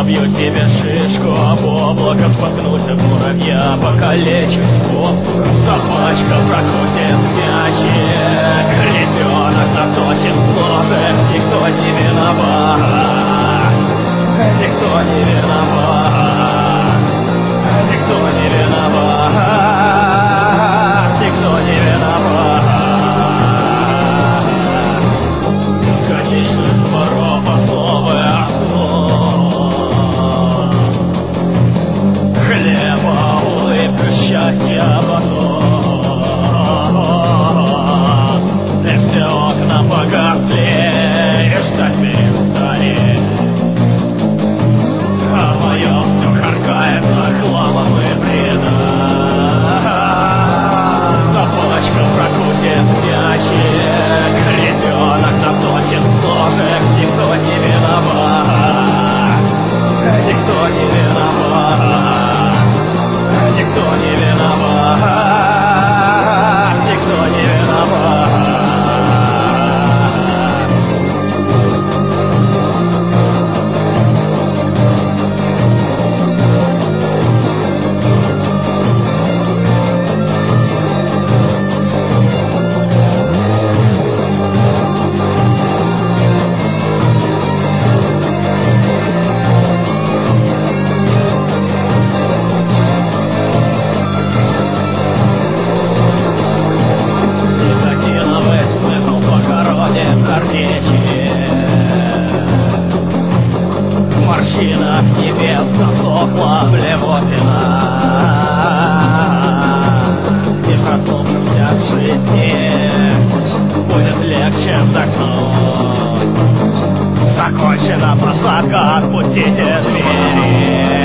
Набью себе шишку об облако, споткнусь об муравья, покалечусь воздухом, собачка прокрутит мячик, ребенок заточен в ножик, никто не виноват, никто не виноват, никто не виноват, никто не виноват. Конечных дворов основы основ, хлеба, улыбка, счастья, потом. И все окна погасли, и ждать перестали, а мое все харкается хламом и бредом. Собачка прокрутит мячик, ребенок заточен в ножик, никто не виноват, никто не виноват, никто не виноват, никто не виноват. Морщина небес засохла блевотина, и проснувшимся от жизни будет легче вдохнуть. Закончена посадка, отпустите двери.